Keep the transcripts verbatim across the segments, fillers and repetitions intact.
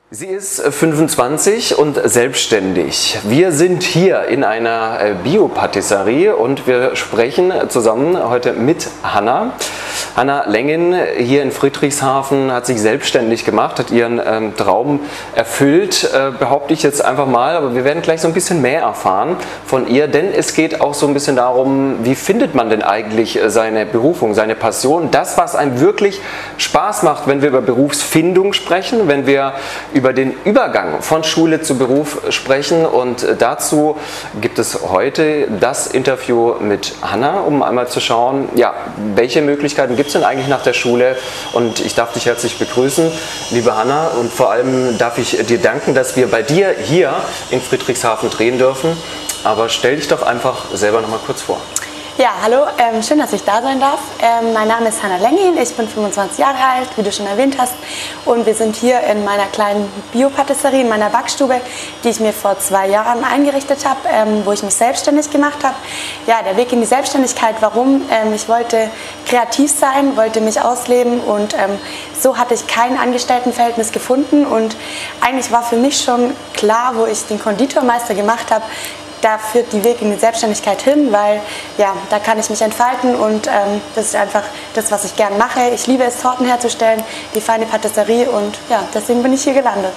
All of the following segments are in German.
Sie ist fünfundzwanzig und selbstständig. Wir sind hier in einer Bio-Patisserie und wir sprechen zusammen heute mit Hanna. Hanna Lengin hier in Friedrichshafen hat sich selbstständig gemacht, hat ihren ähm, Traum erfüllt, äh, behaupte ich jetzt einfach mal. Aber wir werden gleich so ein bisschen mehr erfahren von ihr, denn es geht auch so ein bisschen darum, wie findet man denn eigentlich seine Berufung, seine Passion, das, was einem wirklich Spaß macht, wenn wir über Berufsfindung sprechen, wenn wir über den Übergang von Schule zu Beruf sprechen. Und dazu gibt es heute das Interview mit Hanna, um einmal zu schauen, ja, welche Möglichkeiten gibt es denn eigentlich nach der Schule? Und ich darf dich herzlich begrüßen, liebe Hanna, und vor allem darf ich dir danken, dass wir bei dir hier in Friedrichshafen drehen dürfen. Aber stell dich doch einfach selber noch mal kurz vor. Ja, hallo, ähm, schön, dass ich da sein darf. Ähm, mein Name ist Hanna Lengin, ich bin fünfundzwanzig Jahre alt, wie du schon erwähnt hast. Und wir sind hier in meiner kleinen Bio-Patisserie, in meiner Backstube, die ich mir vor zwei Jahren eingerichtet habe, ähm, wo ich mich selbstständig gemacht habe. Ja, der Weg in die Selbstständigkeit, warum? Ähm, ich wollte kreativ sein, wollte mich ausleben und ähm, so hatte ich kein Angestelltenverhältnis gefunden. Und eigentlich war für mich schon klar, wo ich den Konditormeister gemacht habe, da führt die Weg in die Selbstständigkeit hin, weil ja, da kann ich mich entfalten und ähm, das ist einfach das, was ich gern mache. Ich liebe es, Torten herzustellen, die feine Patisserie und ja, deswegen bin ich hier gelandet.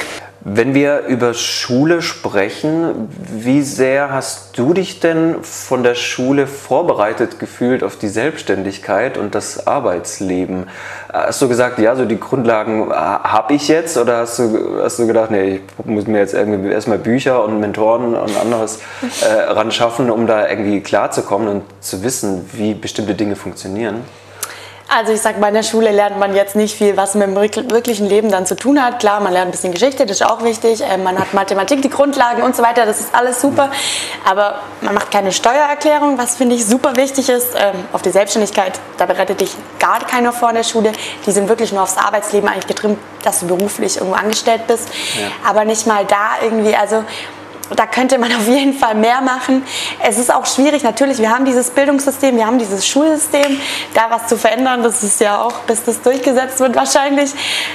Wenn wir über Schule sprechen, wie sehr hast du dich denn von der Schule vorbereitet gefühlt auf die Selbstständigkeit und das Arbeitsleben? Hast du gesagt, ja, so die Grundlagen habe ich jetzt, oder hast du, hast du gedacht, nee, ich muss mir jetzt irgendwie erstmal Bücher und Mentoren und anderes äh, ran schaffen, um da irgendwie klarzukommen und zu wissen, wie bestimmte Dinge funktionieren? Also ich sag, bei der Schule lernt man jetzt nicht viel, was mit dem wirklichen Leben dann zu tun hat. Klar, man lernt ein bisschen Geschichte, das ist auch wichtig. Man hat Mathematik, die Grundlagen und so weiter, das ist alles super. Aber man macht keine Steuererklärung, was finde ich super wichtig ist. Auf die Selbstständigkeit, da bereitet dich gar keiner vor in der Schule. Die sind wirklich nur aufs Arbeitsleben eigentlich getrimmt, dass du beruflich irgendwo angestellt bist. Ja. Aber nicht mal da irgendwie, also da könnte man auf jeden Fall mehr machen. Es ist auch schwierig, natürlich, wir haben dieses Bildungssystem, wir haben dieses Schulsystem, da was zu verändern, das ist ja auch, bis das durchgesetzt wird wahrscheinlich.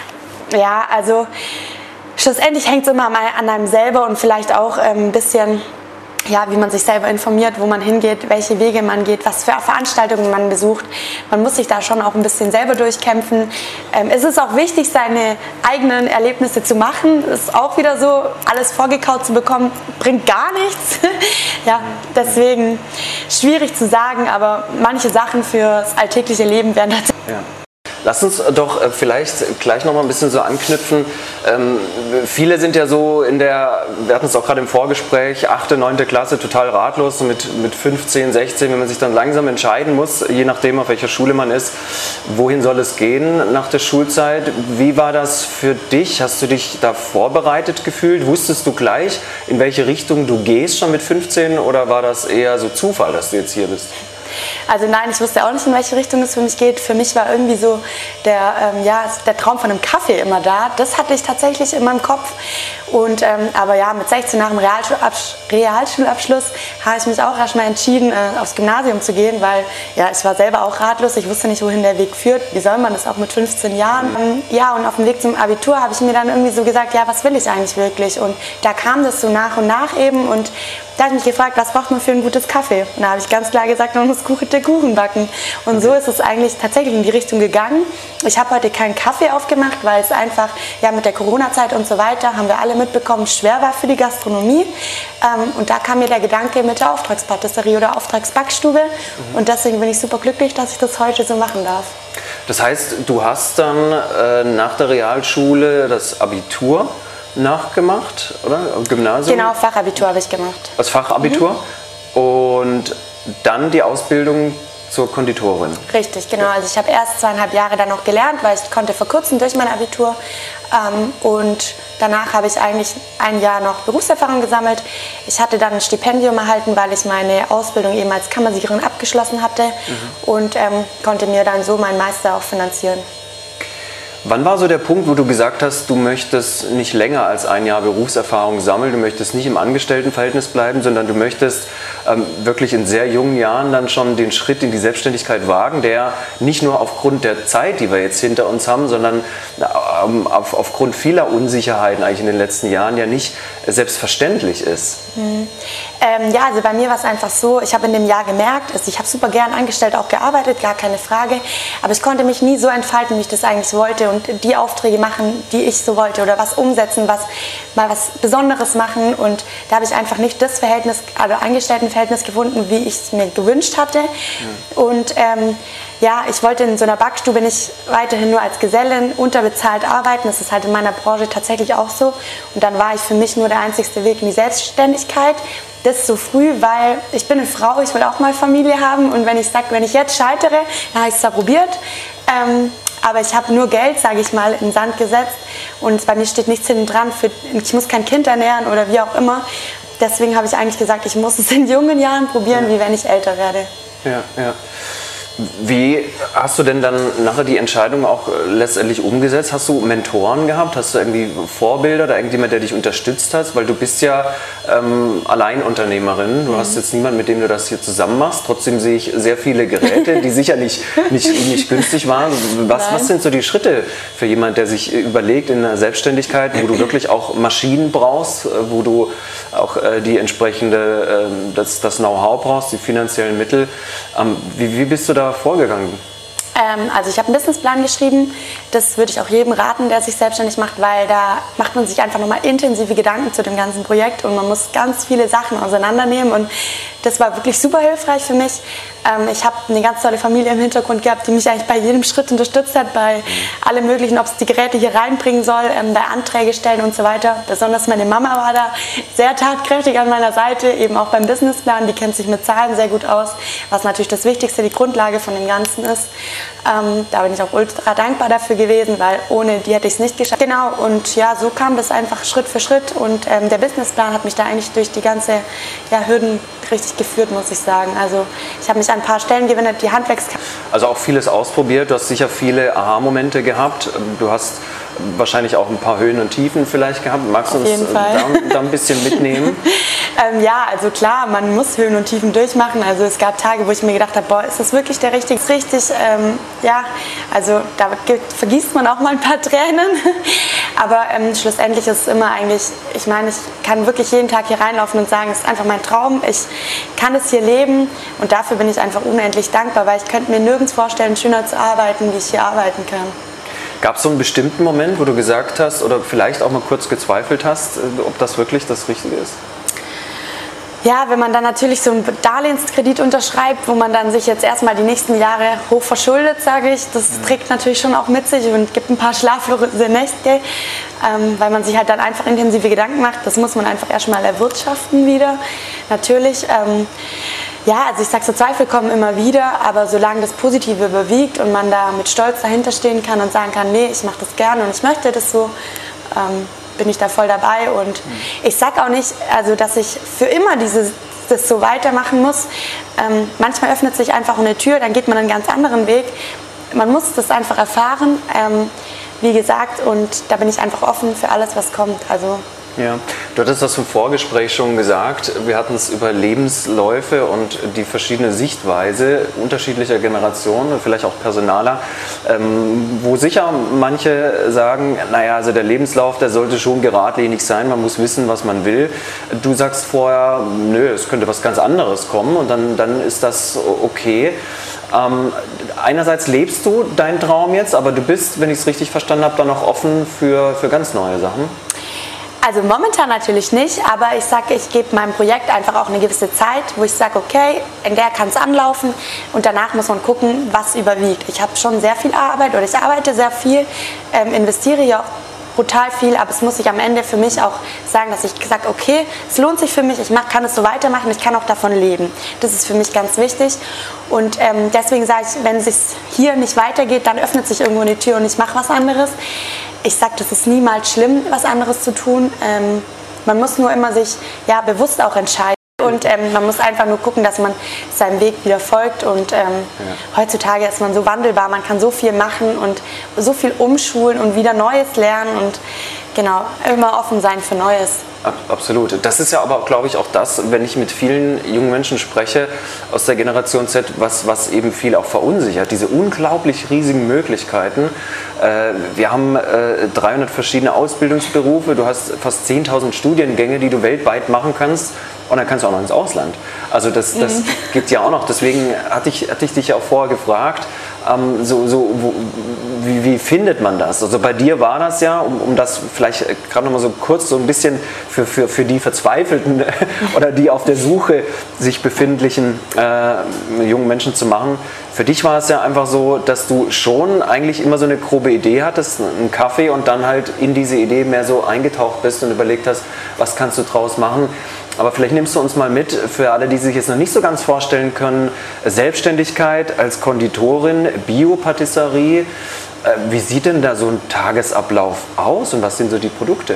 Ja, also schlussendlich hängt es immer mal an einem selber und vielleicht auch ein bisschen, ja, wie man sich selber informiert, wo man hingeht, welche Wege man geht, was für Veranstaltungen man besucht. Man muss sich da schon auch ein bisschen selber durchkämpfen. Ähm, es ist auch wichtig, seine eigenen Erlebnisse zu machen. Ist auch wieder so, alles vorgekaut zu bekommen, bringt gar nichts. Ja, deswegen schwierig zu sagen, aber manche Sachen fürs alltägliche Leben werden tatsächlich. Ja. Lass uns doch vielleicht gleich noch mal ein bisschen so anknüpfen. Ähm, viele sind ja so in der, wir hatten es auch gerade im Vorgespräch, achte, neunte Klasse total ratlos, mit, mit fünfzehn, sechzehn, wenn man sich dann langsam entscheiden muss, je nachdem auf welcher Schule man ist, wohin soll es gehen nach der Schulzeit. Wie war das für dich? Hast du dich da vorbereitet gefühlt? Wusstest du gleich, in welche Richtung du gehst schon mit fünfzehn, oder war das eher so Zufall, dass du jetzt hier bist? Also nein, ich wusste auch nicht, in welche Richtung es für mich geht. Für mich war irgendwie so der, ähm, ja, der Traum von einem Kaffee immer da. Das hatte ich tatsächlich in meinem Kopf. Und, ähm, aber ja, mit sechzehn nach dem Realschulabsch Realschulabschluss habe ich mich auch erstmal entschieden, äh, aufs Gymnasium zu gehen, weil ja, ich war selber auch ratlos. Ich wusste nicht, wohin der Weg führt. Wie soll man das auch mit fünfzehn Jahren? Ähm, ja, und auf dem Weg zum Abitur habe ich mir dann irgendwie so gesagt, ja, was will ich eigentlich wirklich? Und da kam das so nach und nach eben. Und da habe ich mich gefragt, was braucht man für ein gutes Kaffee? Und da habe ich ganz klar gesagt, man muss gute Kuchen backen. Und so ist es eigentlich tatsächlich in die Richtung gegangen. Ich habe heute keinen Kaffee aufgemacht, weil es einfach, ja, mit der Corona-Zeit und so weiter, haben wir alle mitbekommen, schwer war für die Gastronomie. Ähm, und da kam mir der Gedanke mit der Auftragspatisserie oder Auftragsbackstube. Mhm. Und deswegen bin ich super glücklich, dass ich das heute so machen darf. Das heißt, du hast dann äh, nach der Realschule das Abitur nachgemacht, oder? Gymnasium? Genau, Fachabitur habe ich gemacht. Das Fachabitur? Mhm. Und dann die Ausbildung zur Konditorin? Richtig, genau. Also ich habe erst zweieinhalb Jahre dann noch gelernt, weil ich konnte verkürzen durch mein Abitur. Ähm, und danach habe ich eigentlich ein Jahr noch Berufserfahrung gesammelt. Ich hatte dann ein Stipendium erhalten, weil ich meine Ausbildung eben als Kammersiegerin abgeschlossen hatte. Mhm. Und ähm, konnte mir dann so meinen Meister auch finanzieren. Wann war so der Punkt, wo du gesagt hast, du möchtest nicht länger als ein Jahr Berufserfahrung sammeln, du möchtest nicht im Angestelltenverhältnis bleiben, sondern du möchtest ähm, wirklich in sehr jungen Jahren dann schon den Schritt in die Selbstständigkeit wagen, der nicht nur aufgrund der Zeit, die wir jetzt hinter uns haben, sondern ähm, auf, aufgrund vieler Unsicherheiten eigentlich in den letzten Jahren ja nicht selbstverständlich ist. Mhm. Ähm, ja, also bei mir war es einfach so, ich habe in dem Jahr gemerkt, also ich habe super gern angestellt auch gearbeitet, gar keine Frage, aber ich konnte mich nie so entfalten, wie ich das eigentlich wollte und die Aufträge machen, die ich so wollte oder was umsetzen, was mal was Besonderes machen und da habe ich einfach nicht das Verhältnis, also Angestelltenverhältnis gefunden, wie ich es mir gewünscht hatte. Mhm. Und ähm, ja, ich wollte in so einer Backstube nicht weiterhin nur als Gesellin unterbezahlt arbeiten. Das ist halt in meiner Branche tatsächlich auch so. Und dann war ich für mich nur der einzigste Weg in die Selbstständigkeit. Das so früh, weil ich bin eine Frau, ich will auch mal Familie haben. Und wenn ich sage, wenn ich jetzt scheitere, dann habe ich es zwar probiert. Ähm, aber ich habe nur Geld, sage ich mal, in den Sand gesetzt. Und bei mir steht nichts hinten dran. Für, ich muss kein Kind ernähren oder wie auch immer. Deswegen habe ich eigentlich gesagt, ich muss es in jungen Jahren probieren, ja. wie wenn ich älter werde. Ja, ja. Wie hast du denn dann nachher die Entscheidung auch letztendlich umgesetzt? Hast du Mentoren gehabt? Hast du irgendwie Vorbilder oder irgendjemand, der dich unterstützt hat? Weil du bist ja ähm, Alleinunternehmerin. Du mhm. hast jetzt niemanden, mit dem du das hier zusammen machst. Trotzdem sehe ich sehr viele Geräte, die sicher nicht, nicht, nicht günstig waren. Was, was sind so die Schritte für jemanden, der sich überlegt in der Selbstständigkeit, wo du wirklich auch Maschinen brauchst, wo du auch äh, die entsprechende, äh, das, das Know-how brauchst, die finanziellen Mittel. Ähm, wie, wie bist du da vorgegangen? Ähm, also ich habe einen Businessplan geschrieben, das würde ich auch jedem raten, der sich selbstständig macht, weil da macht man sich einfach nochmal intensive Gedanken zu dem ganzen Projekt und man muss ganz viele Sachen auseinandernehmen und das war wirklich super hilfreich für mich. Ähm, ich habe eine ganz tolle Familie im Hintergrund gehabt, die mich eigentlich bei jedem Schritt unterstützt hat, bei allem möglichen, ob es die Geräte hier reinbringen soll, ähm, bei Anträge stellen und so weiter. Besonders meine Mama war da sehr tatkräftig an meiner Seite, eben auch beim Businessplan, die kennt sich mit Zahlen sehr gut aus, was natürlich das Wichtigste, die Grundlage von dem Ganzen ist. Ähm, da bin ich auch ultra dankbar dafür gewesen, weil ohne die hätte ich es nicht geschafft. Genau, und ja, so kam das einfach Schritt für Schritt und ähm, der Businessplan hat mich da eigentlich durch die ganze ja, Hürden richtig geführt, muss ich sagen. Also ich habe mich an ein paar Stellen gewendet, die Handwerks... Also auch vieles ausprobiert, du hast sicher viele Aha-Momente gehabt, du hast wahrscheinlich auch ein paar Höhen und Tiefen vielleicht gehabt. Magst du uns da, da ein bisschen mitnehmen? ähm, ja, also klar, man muss Höhen und Tiefen durchmachen. Also es gab Tage, wo ich mir gedacht habe, boah, ist das wirklich der richtige? Ist richtig, ähm, ja, also da vergießt man auch mal ein paar Tränen. Aber ähm, schlussendlich ist es immer eigentlich, ich meine, ich kann wirklich jeden Tag hier reinlaufen und sagen, es ist einfach mein Traum. Ich kann es hier leben und dafür bin ich einfach unendlich dankbar, weil ich könnte mir nirgends vorstellen, schöner zu arbeiten, wie ich hier arbeiten kann. Gab es so einen bestimmten Moment, wo du gesagt hast oder vielleicht auch mal kurz gezweifelt hast, ob das wirklich das Richtige ist? Ja, wenn man dann natürlich so einen Darlehenskredit unterschreibt, wo man dann sich jetzt erstmal die nächsten Jahre hoch verschuldet, sage ich, das mhm. trägt natürlich schon auch mit sich und gibt ein paar schlaflose Nächte, ähm, weil man sich halt dann einfach intensive Gedanken macht. Das muss man einfach erstmal erwirtschaften wieder, natürlich. Ähm, Ja, also ich sage, so Zweifel kommen immer wieder, aber solange das Positive überwiegt und man da mit Stolz dahinter stehen kann und sagen kann, nee, ich mache das gerne und ich möchte das so, ähm, bin ich da voll dabei. Und mhm. ich sage auch nicht, also dass ich für immer dieses, das so weitermachen muss. Ähm, manchmal öffnet sich einfach eine Tür, dann geht man einen ganz anderen Weg. Man muss das einfach erfahren, ähm, wie gesagt, und da bin ich einfach offen für alles, was kommt. Also ja, du hattest das im Vorgespräch schon gesagt. Wir hatten es über Lebensläufe und die verschiedene Sichtweise unterschiedlicher Generationen, vielleicht auch Personaler, ähm, wo sicher manche sagen, naja, also der Lebenslauf, der sollte schon geradlinig sein, man muss wissen, was man will. Du sagst vorher, nö, es könnte was ganz anderes kommen und dann, dann ist das okay. Ähm, einerseits lebst du deinen Traum jetzt, aber du bist, wenn ich es richtig verstanden habe, dann noch offen für, für ganz neue Sachen. Also momentan natürlich nicht, aber ich sage, ich gebe meinem Projekt einfach auch eine gewisse Zeit, wo ich sage, okay, in der kann es anlaufen und danach muss man gucken, was überwiegt. Ich habe schon sehr viel Arbeit oder ich arbeite sehr viel, ähm, investiere hier auch brutal viel, aber es muss sich am Ende für mich auch sagen, dass ich gesagt habe, okay, es lohnt sich für mich, ich mach, kann es so weitermachen, ich kann auch davon leben. Das ist für mich ganz wichtig und ähm, deswegen sage ich, wenn es hier nicht weitergeht, dann öffnet sich irgendwo eine Tür und ich mache was anderes. Ich sage, das ist niemals schlimm, was anderes zu tun. Ähm, man muss nur immer sich ja, bewusst auch entscheiden. Und ähm, man muss einfach nur gucken, dass man seinem Weg wieder folgt. Und ähm, ja. heutzutage ist man so wandelbar, man kann so viel machen und so viel umschulen und wieder Neues lernen. Und genau, immer offen sein für Neues. Absolut. Das ist ja aber, glaube ich, auch das, wenn ich mit vielen jungen Menschen spreche aus der Generation Z, was, was eben viel auch verunsichert. Diese unglaublich riesigen Möglichkeiten. Äh, wir haben äh, dreihundert verschiedene Ausbildungsberufe, du hast fast zehntausend Studiengänge, die du weltweit machen kannst. Und dann kannst du auch noch ins Ausland. Also das, das mhm. gibt es ja auch noch. Deswegen hatte ich, hatte ich dich ja auch vorher gefragt, ähm, so, so, wo, wie, wie findet man das? Also bei dir war das ja, um, um das vielleicht gerade noch mal so kurz so ein bisschen für, für, für die Verzweifelten oder die auf der Suche sich befindlichen äh, jungen Menschen zu machen. Für dich war es ja einfach so, dass du schon eigentlich immer so eine grobe Idee hattest, einen Kaffee, und dann halt in diese Idee mehr so eingetaucht bist und überlegt hast, was kannst du draus machen. Aber vielleicht nimmst du uns mal mit, für alle, die sich jetzt noch nicht so ganz vorstellen können, Selbstständigkeit als Konditorin, Bio-Patisserie. Wie sieht denn da so ein Tagesablauf aus und was sind so die Produkte?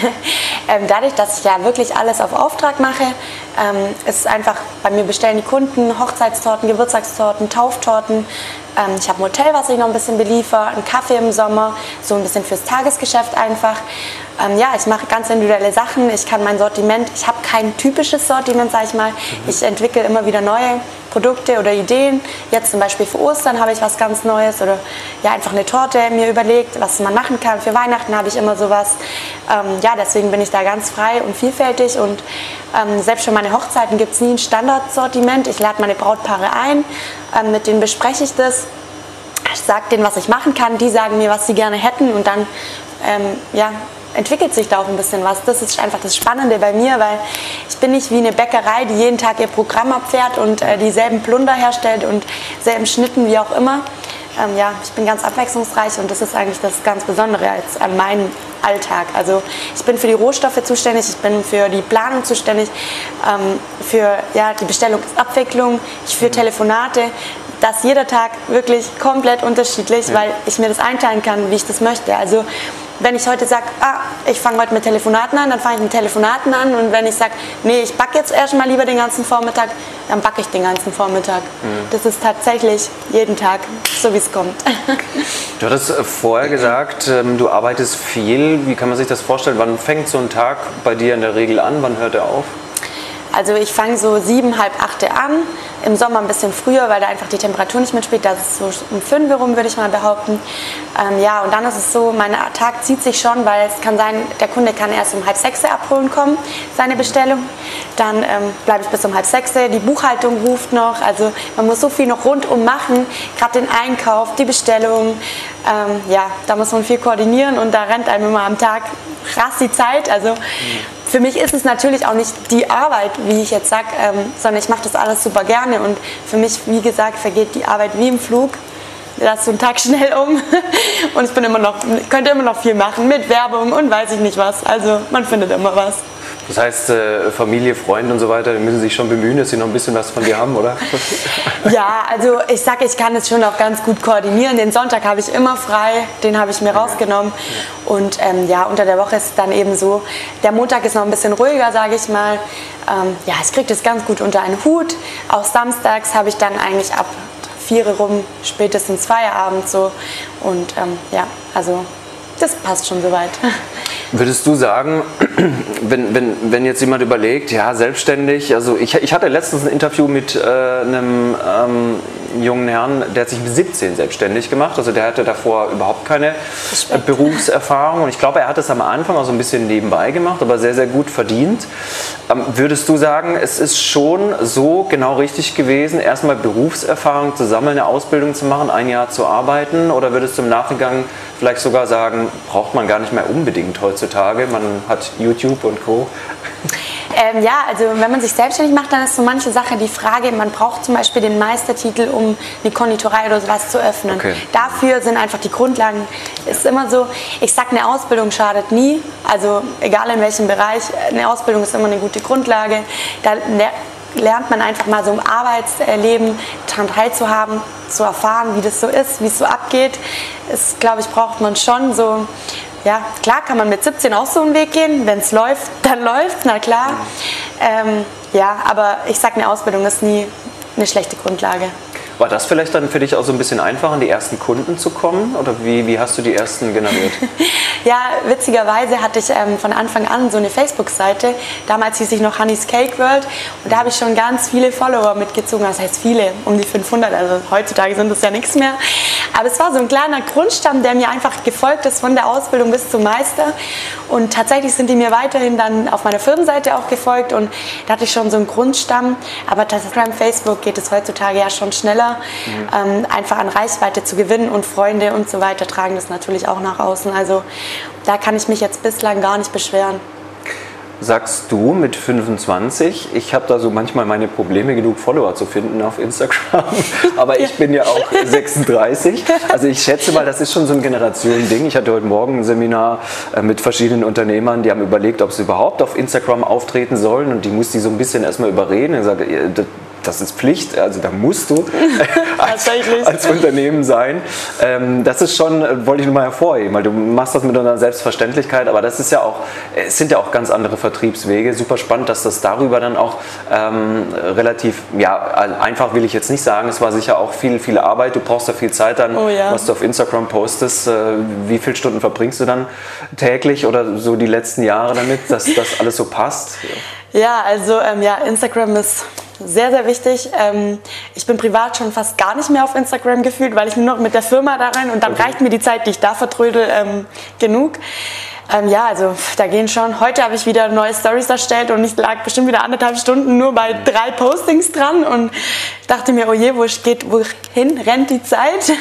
ähm, dadurch, dass ich ja wirklich alles auf Auftrag mache, ähm, ist es einfach, bei mir bestellen die Kunden Hochzeitstorten, Geburtstagstorten, Tauftorten. Ähm, ich habe ein Hotel, was ich noch ein bisschen beliefer, einen Kaffee im Sommer, so ein bisschen fürs Tagesgeschäft einfach. Ähm, ja, ich mache ganz individuelle Sachen, ich kann mein Sortiment, ich habe kein typisches Sortiment, sage ich mal. Mhm. Ich entwickle immer wieder neue Produkte oder Ideen. Jetzt zum Beispiel für Ostern habe ich was ganz Neues oder ja, einfach eine Torte mir überlegt, was man machen kann. Für Weihnachten habe ich immer sowas. Ähm, ja, deswegen bin ich da ganz frei und vielfältig und ähm, selbst für meine Hochzeiten gibt es nie ein Standardsortiment. Ich lade meine Brautpaare ein, ähm, mit denen bespreche ich das. Ich sage denen, was ich machen kann, die sagen mir, was sie gerne hätten und dann ähm, ja, entwickelt sich da auch ein bisschen was. Das ist einfach das Spannende bei mir, weil ich bin nicht wie eine Bäckerei, die jeden Tag ihr Programm abfährt und äh, dieselben Plunder herstellt und selben Schnitten, wie auch immer. Ähm, ja, ich bin ganz abwechslungsreich und das ist eigentlich das ganz Besondere als an meinem Alltag. Also ich bin für die Rohstoffe zuständig, ich bin für die Planung zuständig, ähm, für ja, die Bestellungsabwicklung, ich führe Telefonate. Das ist jeder Tag wirklich komplett unterschiedlich, ja. weil ich mir das einteilen kann, wie ich das möchte. Also wenn ich heute sage, ah, ich fange heute mit Telefonaten an, dann fange ich mit Telefonaten an. Und wenn ich sage, nee, ich backe jetzt erstmal lieber den ganzen Vormittag, dann backe ich den ganzen Vormittag. Mhm. Das ist tatsächlich jeden Tag, so wie es kommt. Du hattest vorher gesagt, du arbeitest viel. Wie kann man sich das vorstellen? Wann fängt so ein Tag bei dir in der Regel an? Wann hört er auf? Also ich fange so sieben, halb acht an, im Sommer ein bisschen früher, weil da einfach die Temperatur nicht mitspielt. Das ist so um fünf rum, würde ich mal behaupten. Ähm, ja, und dann ist es so, mein Tag zieht sich schon, weil es kann sein, der Kunde kann erst um halb sechs abholen kommen, seine Bestellung. Dann ähm, bleibe ich bis um halb sechs, die Buchhaltung ruft noch. Also man muss so viel noch rundum machen, gerade den Einkauf, die Bestellung. Ähm, ja, da muss man viel koordinieren und da rennt einem immer am Tag krass die Zeit. Also für mich ist es natürlich auch nicht die Arbeit, wie ich jetzt sage, ähm, sondern ich mache das alles super gerne und für mich, wie gesagt, vergeht die Arbeit wie im Flug. Da ist so ein Tag schnell um und ich bin immer noch, könnte immer noch viel machen mit Werbung und weiß ich nicht was. Also man findet immer was. Das heißt, Familie, Freunde und so weiter, die müssen sich schon bemühen, dass sie noch ein bisschen was von dir haben, oder? Ja, also ich sage, ich kann es schon auch ganz gut koordinieren. Den Sonntag habe ich immer frei, den habe ich mir rausgenommen. Und ähm, ja, unter der Woche ist es dann eben so, der Montag ist noch ein bisschen ruhiger, sage ich mal. Ähm, ja, ich kriege das ganz gut unter einen Hut. Auch samstags habe ich dann eigentlich ab vier rum spätestens Feierabend so. Und ähm, ja, also das passt schon soweit. Würdest du sagen, wenn, wenn, wenn jetzt jemand überlegt, ja, selbstständig, also ich, ich hatte letztens ein Interview mit äh, einem ähm, jungen Herrn, der hat sich mit siebzehn selbstständig gemacht, also der hatte davor überhaupt keine äh, Berufserfahrung und ich glaube, er hat es am Anfang auch so ein bisschen nebenbei gemacht, aber sehr, sehr gut verdient. Ähm, würdest du sagen, es ist schon so genau richtig gewesen, erstmal Berufserfahrung zu sammeln, eine Ausbildung zu machen, ein Jahr zu arbeiten, oder würdest du im Nachgang vielleicht sogar sagen, braucht man gar nicht mehr unbedingt heutzutage, man hat YouTube und Co. Ähm, ja, also wenn man sich selbstständig macht, dann ist so manche Sache die Frage, man braucht zum Beispiel den Meistertitel, um eine Konditorei oder sowas zu öffnen. Okay. Dafür sind einfach die Grundlagen, ist immer so, ich sage, eine Ausbildung schadet nie, also egal in welchem Bereich, eine Ausbildung ist immer eine gute Grundlage, da lernt man einfach mal so im Arbeitsleben daran teilzuhaben, zu erfahren, wie das so ist, wie es so abgeht. Das, glaube ich, braucht man schon so. Ja, klar kann man mit siebzehn auch so einen Weg gehen. Wenn es läuft, dann läuft, na klar. Ähm, ja, aber ich sage, eine Ausbildung ist nie eine schlechte Grundlage. War das vielleicht dann für dich auch so ein bisschen einfacher, an die ersten Kunden zu kommen? Oder wie, wie hast du die ersten generiert? Ja, witzigerweise hatte ich ähm, von Anfang an so eine Facebook-Seite. Damals hieß ich noch Honey's Cake World und da habe ich schon ganz viele Follower mitgezogen. Das heißt viele, um die fünfhundert. Also heutzutage sind das ja nichts mehr. Aber es war so ein kleiner Grundstamm, der mir einfach gefolgt ist von der Ausbildung bis zum Meister. Und tatsächlich sind die mir weiterhin dann auf meiner Firmenseite auch gefolgt und da hatte ich schon so einen Grundstamm. Aber Instagram, Facebook geht es heutzutage ja schon schneller, mhm. ähm, einfach an Reichweite zu gewinnen und Freunde und so weiter tragen das natürlich auch nach außen. Also da kann ich mich jetzt bislang gar nicht beschweren. Sagst du mit fünfundzwanzig, ich habe da so manchmal meine Probleme, genug Follower zu finden auf Instagram, aber ich bin ja auch sechsunddreißig, also ich schätze mal, das ist schon so ein Generationending. Ich hatte heute Morgen ein Seminar mit verschiedenen Unternehmern, die haben überlegt, ob sie überhaupt auf Instagram auftreten sollen und die musste ich so ein bisschen erstmal überreden und gesagt, das ist Pflicht, also da musst du als, als Unternehmen sein. Ähm, das ist schon, wollte ich nur mal hervorheben, weil du machst das mit einer Selbstverständlichkeit, aber das ist ja auch, es sind ja auch ganz andere Vertriebswege. Super spannend, dass das darüber dann auch ähm, relativ, ja, einfach will ich jetzt nicht sagen, es war sicher auch viel, viel Arbeit, du brauchst da viel Zeit dann, oh ja. was du auf Instagram postest, äh, wie viele Stunden verbringst du dann täglich oder so die letzten Jahre damit, dass das alles so passt? Ja, also ähm, ja, Instagram ist sehr, sehr wichtig. Ähm, ich bin privat schon fast gar nicht mehr auf Instagram gefühlt, weil ich nur noch mit der Firma da rein und dann okay. reicht mir die Zeit, die ich da vertrödel, ähm, genug. Ähm, ja, also da gehen schon. Heute habe ich wieder neue Stories erstellt und ich lag bestimmt wieder anderthalb Stunden nur bei drei Postings dran und dachte mir, oh je, wo geht, wohin rennt die Zeit?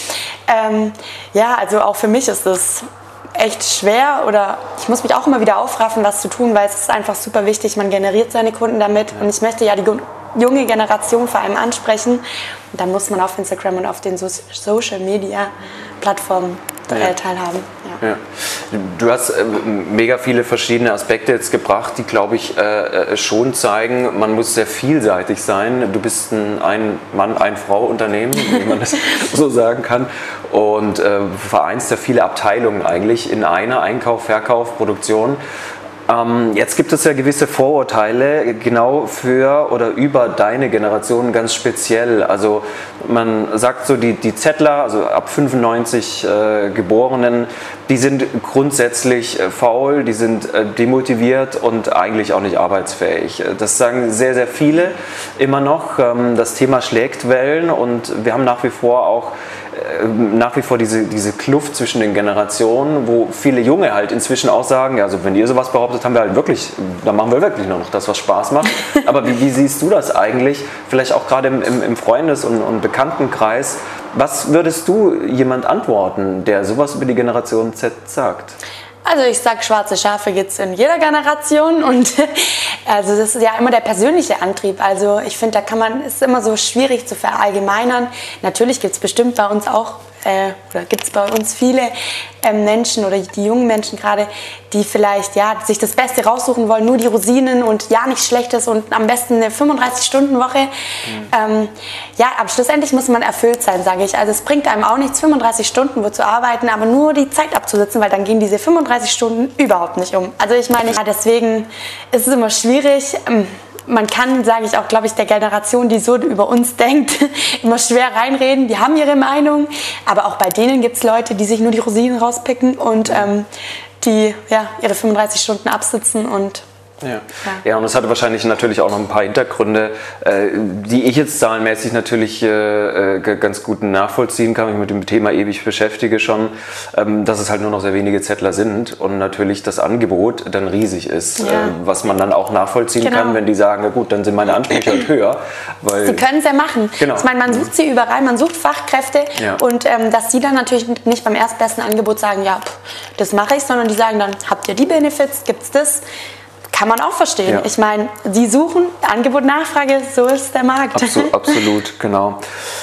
ähm, ja, also auch für mich ist das echt schwer oder ich muss mich auch immer wieder aufraffen, was zu tun, weil es ist einfach super wichtig, man generiert seine Kunden damit und ich möchte ja die junge Generation vor allem ansprechen und da muss man auf Instagram und auf den so Social Media Plattformen ja. teilhaben. Ja. Ja. Du hast äh, mega viele verschiedene Aspekte jetzt gebracht, die, glaube ich, äh, schon zeigen, man muss sehr vielseitig sein. Du bist ein Ein-Mann-, Ein-Frau-Unternehmen, wie man das so sagen kann, und äh, vereinst ja viele Abteilungen eigentlich in einer: Einkauf, Verkauf, Produktion. Ähm, jetzt gibt es ja gewisse Vorurteile genau für oder über deine Generation ganz speziell. Also man sagt so, die, die Zettler, also ab fünfundneunzig äh, Geborenen, die sind grundsätzlich äh, faul, die sind äh, demotiviert und eigentlich auch nicht arbeitsfähig. Das sagen sehr, sehr viele immer noch. Ähm, das Thema schlägt Wellen und wir haben nach wie vor auch nach wie vor diese, diese Kluft zwischen den Generationen, wo viele Junge halt inzwischen auch sagen, ja, also wenn ihr sowas behauptet, haben wir halt wirklich, dann machen wir wirklich nur noch das, was Spaß macht. Aber wie, wie siehst du das eigentlich? Vielleicht auch gerade im, im, im Freundes- und, und Bekanntenkreis. Was würdest du jemand antworten, der sowas über die Generation Z sagt? Also ich sag, schwarze Schafe gibt es in jeder Generation und also das ist ja immer der persönliche Antrieb. Also ich finde, da kann man, ist immer so schwierig zu verallgemeinern. Natürlich gibt es bestimmt bei uns auch, äh, oder gibt es bei uns viele äh, Menschen oder die jungen Menschen gerade, die vielleicht ja sich das Beste raussuchen wollen, nur die Rosinen und ja nichts Schlechtes und am besten eine fünfunddreißig-Stunden-Woche. Mhm. Ähm, ja, aber schlussendlich muss man erfüllt sein, sage ich. Also es bringt einem auch nichts, fünfunddreißig Stunden wo zu arbeiten, aber nur die Zeit abzusitzen, weil dann gehen diese fünfunddreißig Stunden überhaupt nicht um. Also ich meine, ja, deswegen ist es immer schwierig. Man kann, sage ich auch, glaube ich, der Generation, die so über uns denkt, immer schwer reinreden. Die haben ihre Meinung, aber auch bei denen gibt es Leute, die sich nur die Rosinen rauspicken und ähm, die ja, ihre fünfunddreißig Stunden absitzen und Ja. Ja. ja, und es hatte wahrscheinlich natürlich auch noch ein paar Hintergründe, äh, die ich jetzt zahlenmäßig natürlich äh, ganz gut nachvollziehen kann, wenn ich mit dem Thema ewig beschäftige schon, ähm, dass es halt nur noch sehr wenige Zettler sind und natürlich das Angebot dann riesig ist, ja. äh, was man dann auch nachvollziehen genau. kann, wenn die sagen, na gut, dann sind meine Ansprüche halt höher. Weil sie können es ja machen. Genau. Ich meine, man sucht sie überall, man sucht Fachkräfte ja. und ähm, dass sie dann natürlich nicht beim erstbesten Angebot sagen, ja, pff, das mache ich, sondern die sagen dann, habt ihr die Benefits, gibt's das? Kann man auch verstehen. Ja. Ich meine, die suchen, Angebot, Nachfrage, so ist der Markt. Absolut, absolut genau.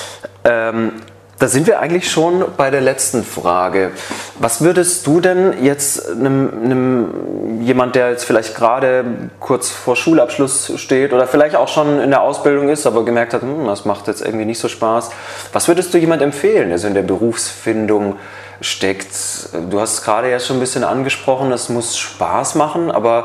Ähm, da sind wir eigentlich schon bei der letzten Frage. Was würdest du denn jetzt einem, einem jemand, der jetzt vielleicht gerade kurz vor Schulabschluss steht oder vielleicht auch schon in der Ausbildung ist, aber gemerkt hat, hm, das macht jetzt irgendwie nicht so Spaß, was würdest du jemand empfehlen, der so in der Berufsfindung steckt? Du hast gerade ja schon ein bisschen angesprochen, es muss Spaß machen, aber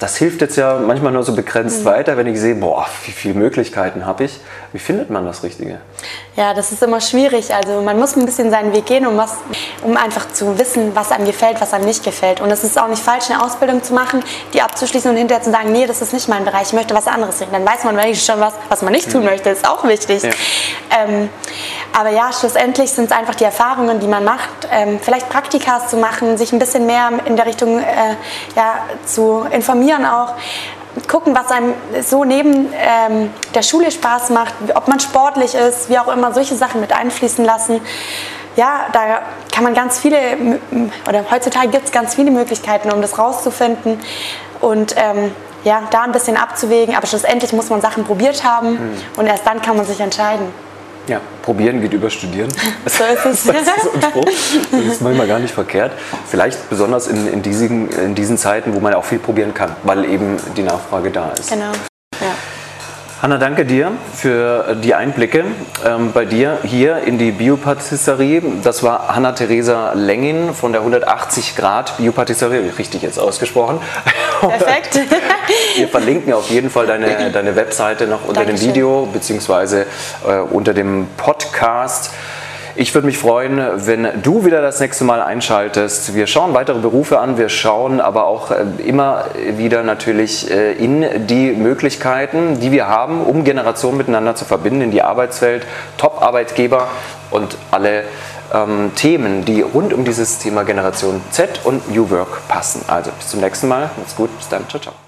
das hilft jetzt ja manchmal nur so begrenzt mhm. weiter, wenn ich sehe, boah, wie viele Möglichkeiten habe ich. Wie findet man das Richtige? Ja, das ist immer schwierig. Also man muss ein bisschen seinen Weg gehen, um, was, um einfach zu wissen, was einem gefällt, was einem nicht gefällt. Und es ist auch nicht falsch, eine Ausbildung zu machen, die abzuschließen und hinterher zu sagen, nee, das ist nicht mein Bereich, ich möchte was anderes sehen. Dann weiß man wenigstens schon was, was man nicht tun möchte. Das ist auch wichtig. Ja. Ähm, aber ja, schlussendlich sind es einfach die Erfahrungen, die man macht. Ähm, vielleicht Praktikas zu machen, sich ein bisschen mehr in der Richtung äh, ja, zu informieren auch. Gucken, was einem so neben ähm, der Schule Spaß macht, ob man sportlich ist, wie auch immer, solche Sachen mit einfließen lassen. Ja, da kann man ganz viele, oder heutzutage gibt es ganz viele Möglichkeiten, um das rauszufinden und ähm, ja, da ein bisschen abzuwägen. Aber schlussendlich muss man Sachen probiert haben mhm. und erst dann kann man sich entscheiden. Ja, probieren geht über studieren. So ist es. Das ist so ein Spruch. Das ist manchmal gar nicht verkehrt. Vielleicht besonders in, in, diesen, in diesen Zeiten, wo man auch viel probieren kann, weil eben die Nachfrage da ist. Genau. Ja. Hanna, danke dir für die Einblicke ähm, bei dir hier in die Biopatisserie. Das war Hanna-Theresa Lengin von der hundertachtzig Grad Biopatisserie, richtig jetzt ausgesprochen. Perfekt. Wir verlinken auf jeden Fall deine, deine Webseite noch unter Dankeschön. Dem Video beziehungsweise äh, unter dem Podcast. Ich würde mich freuen, wenn du wieder das nächste Mal einschaltest. Wir schauen weitere Berufe an, wir schauen aber auch immer wieder natürlich in die Möglichkeiten, die wir haben, um Generationen miteinander zu verbinden, in die Arbeitswelt, Top-Arbeitgeber und alle ähm, Themen, die rund um dieses Thema Generation Z und New Work passen. Also bis zum nächsten Mal, macht's gut, bis dann, ciao, ciao.